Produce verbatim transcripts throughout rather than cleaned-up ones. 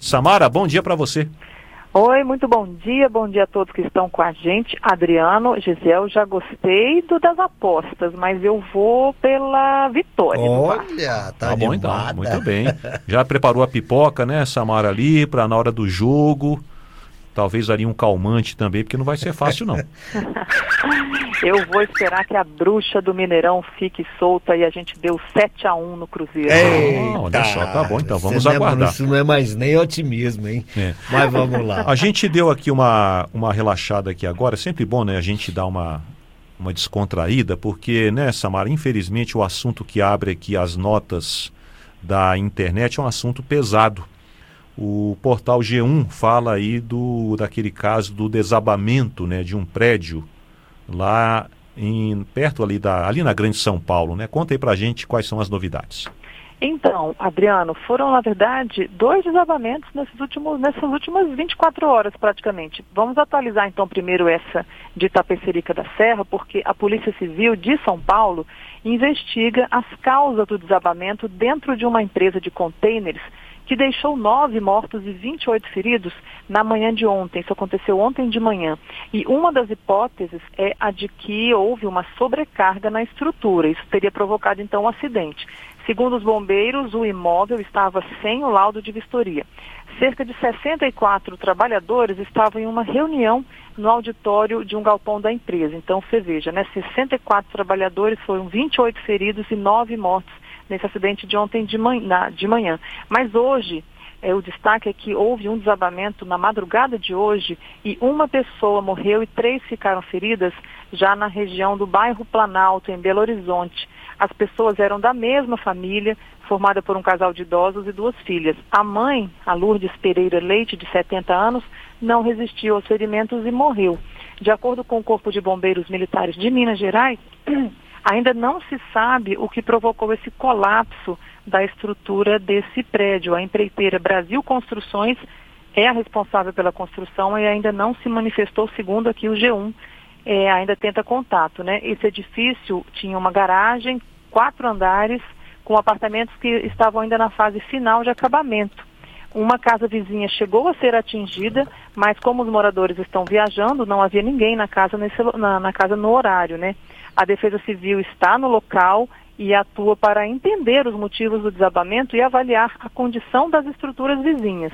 Samara, bom dia para você. Oi, muito bom dia, bom dia a todos que estão com a gente. Adriano, Gisele, já gostei do das apostas, mas eu vou pela vitória. Olha, tá, tá bom então, muito bem. Já preparou a pipoca, né, Samara, ali, para na hora do jogo, talvez ali um calmante também, porque não vai ser fácil não. Eu vou esperar que a bruxa do Mineirão fique solta e a gente deu sete a um no Cruzeiro. Ah, olha só, tá bom, então vamos Isso aguardar. Não é, isso não é mais nem otimismo, hein? É. Mas vamos lá. A gente deu aqui uma, uma relaxada aqui agora, é sempre bom, né, a gente dar uma, uma descontraída, porque, né, Samara, infelizmente o assunto que abre aqui as notas da internet é um assunto pesado. O portal G um fala aí do, daquele caso do desabamento, né, de um prédio lá em, perto ali, da, ali na Grande São Paulo, né? Conta aí pra gente quais são as novidades. Então, Adriano, foram, na verdade, dois desabamentos nesses últimos, nessas últimas vinte e quatro horas, praticamente. Vamos atualizar, então, primeiro essa de Itapecerica da Serra, porque a Polícia Civil de São Paulo investiga as causas do desabamento dentro de uma empresa de contêineres que deixou nove mortos e vinte e oito feridos na manhã de ontem. Isso aconteceu ontem de manhã. E uma das hipóteses é a de que houve uma sobrecarga na estrutura. Isso teria provocado, então, um acidente. Segundo os bombeiros, o imóvel estava sem o laudo de vistoria. Cerca de sessenta e quatro trabalhadores estavam em uma reunião no auditório de um galpão da empresa. Então, você veja, né? sessenta e quatro trabalhadores, foram vinte e oito feridos e nove mortos nesse acidente de ontem de manhã. De manhã. Mas hoje, é, o destaque é que houve um desabamento na madrugada de hoje e uma pessoa morreu e três ficaram feridas já na região do bairro Planalto, em Belo Horizonte. As pessoas eram da mesma família, formada por um casal de idosos e duas filhas. A mãe, a Lourdes Pereira Leite, de setenta anos, não resistiu aos ferimentos e morreu. De acordo com o Corpo de Bombeiros Militares de Minas Gerais, ainda não se sabe o que provocou esse colapso da estrutura desse prédio. A empreiteira Brasil Construções é a responsável pela construção e ainda não se manifestou, segundo aqui o G um, é, ainda tenta contato, né? Esse edifício tinha uma garagem, quatro andares, com apartamentos que estavam ainda na fase final de acabamento. Uma casa vizinha chegou a ser atingida, mas como os moradores estão viajando, não havia ninguém na casa, nesse, na, na casa no horário, né? A Defesa Civil está no local e atua para entender os motivos do desabamento e avaliar a condição das estruturas vizinhas.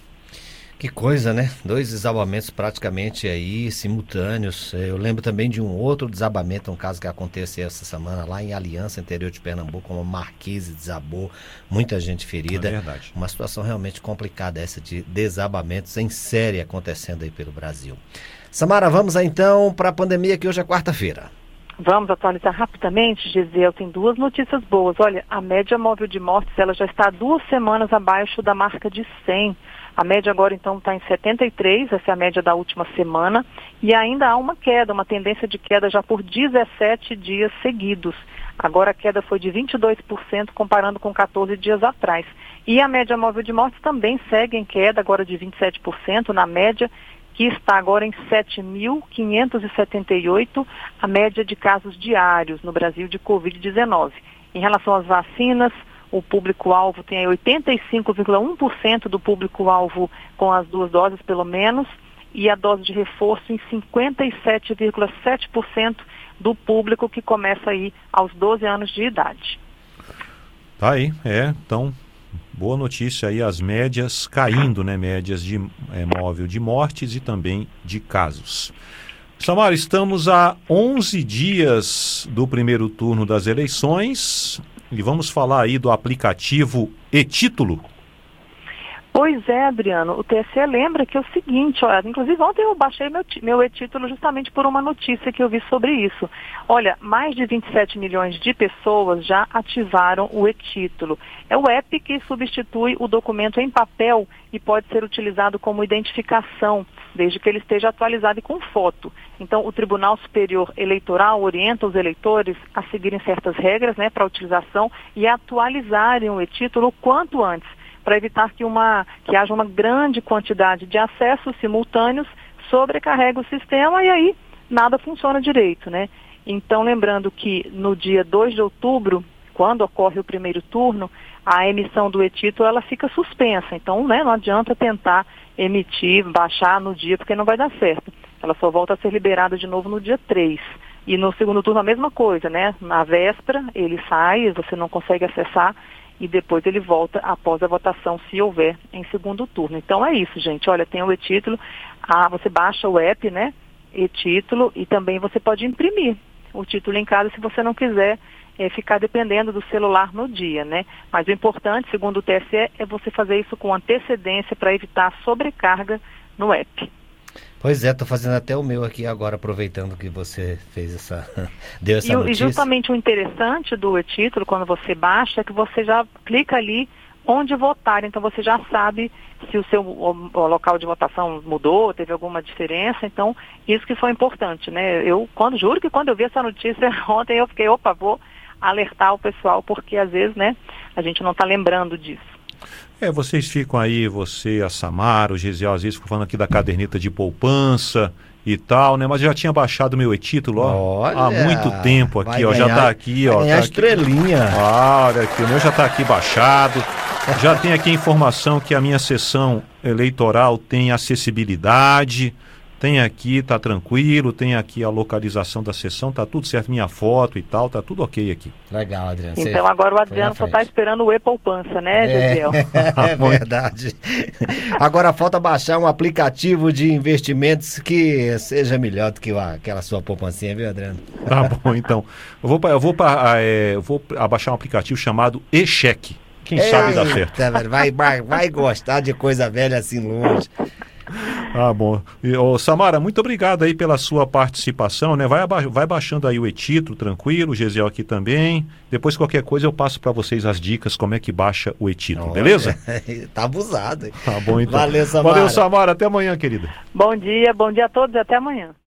Que coisa, né? Dois desabamentos praticamente aí simultâneos. Eu lembro também de um outro desabamento, um caso que aconteceu essa semana lá em Aliança, interior de Pernambuco, uma marquise desabou, muita gente ferida. É verdade. Uma situação realmente complicada essa de desabamentos em série acontecendo aí pelo Brasil. Samara, vamos aí, então para a pandemia, que hoje é quarta-feira. Vamos atualizar rapidamente, Gisele, tem duas notícias boas. Olha, a média móvel de mortes, ela já está duas semanas abaixo da marca de cem. A média agora, então, está em setenta e três, essa é a média da última semana, e ainda há uma queda, uma tendência de queda já por dezessete dias seguidos. Agora a queda foi de vinte e dois por cento, comparando com quatorze dias atrás. E a média móvel de mortes também segue em queda, agora de vinte e sete por cento, na média, que está agora em sete mil quinhentos e setenta e oito, a média de casos diários no Brasil de covid dezenove. Em relação às vacinas, o público-alvo tem aí oitenta e cinco vírgula um por cento do público-alvo com as duas doses, pelo menos, e a dose de reforço em cinquenta e sete vírgula sete por cento do público que começa aí aos doze anos de idade. Tá aí, é, então, boa notícia aí, as médias caindo, né, médias de é, móvel de mortes e também de casos. Samara, estamos a onze dias do primeiro turno das eleições e vamos falar aí do aplicativo e-Título. Pois é, Adriano, o T S E lembra que é o seguinte, olha, inclusive ontem eu baixei meu, meu e-Título justamente por uma notícia que eu vi sobre isso. Olha, mais de vinte e sete milhões de pessoas já ativaram o e-Título. É o app que substitui o documento em papel e pode ser utilizado como identificação, desde que ele esteja atualizado e com foto. Então, o Tribunal Superior Eleitoral orienta os eleitores a seguirem certas regras, né, para a utilização e atualizarem o e-Título o quanto antes, para evitar que, uma, que haja uma grande quantidade de acessos simultâneos, sobrecarrega o sistema e aí nada funciona direito, né? Então, lembrando que no dia dois de outubro, quando ocorre o primeiro turno, a emissão do e-título ela fica suspensa. Então, né, não adianta tentar emitir, baixar no dia, porque não vai dar certo. Ela só volta a ser liberada de novo no dia três. E no segundo turno a mesma coisa, né? Na véspera ele sai, você não consegue acessar e depois ele volta após a votação, se houver em segundo turno. Então é isso, gente. Olha, tem o e-título, ah, você baixa o app, né? E-título, e também você pode imprimir o título em casa se você não quiser é, ficar dependendo do celular no dia, né? Mas o importante, segundo o T S E, é você fazer isso com antecedência para evitar sobrecarga no app. Pois é, estou fazendo até o meu aqui agora, aproveitando que você fez essa, deu essa e, notícia. E justamente o interessante do e-título, quando você baixa, é que você já clica ali onde votar, então você já sabe se o seu o, o local de votação mudou, teve alguma diferença, então isso que foi importante, né? Eu, quando, juro que quando eu vi essa notícia ontem, eu fiquei, opa, vou alertar o pessoal, porque às vezes, né, a gente não está lembrando disso. É, vocês ficam aí, você, a Samara, o Gesiel, às vezes ficam falando aqui da caderneta de poupança e tal, né? Mas eu já tinha baixado meu e-título, ó, olha, há muito tempo aqui, ó, ganhar, já tá aqui, ó. Vai ganhar tá estrelinha. Aqui. Ah, olha aqui, o meu já tá aqui baixado. Já tem aqui a informação que a minha sessão eleitoral tem acessibilidade. Tem aqui, tá tranquilo, tem aqui a localização da sessão, tá tudo certo, minha foto e tal, tá tudo ok aqui. Legal, Adriano. Então agora o Adriano só tá esperando o e-poupança, né, Gesiel? É, é verdade. Agora falta baixar um aplicativo de investimentos que seja melhor do que aquela sua poupancinha, viu, Adriano? Tá bom, então. Eu vou, eu vou, é, eu vou abaixar um aplicativo chamado e-cheque. Quem Eita, sabe dá certo. Vai, vai, vai gostar de coisa velha assim longe. Ah, bom. E, ô, Samara, muito obrigado aí pela sua participação, né? Vai, aba vai baixando aí o e-título, tranquilo, o Gesiel aqui também. Depois, qualquer coisa, eu passo para vocês as dicas como é que baixa o e-título, beleza? Tá abusado. Tá bom, então. Valeu, Samara. Valeu, Samara. Até amanhã, querida. Bom dia, bom dia a todos e até amanhã.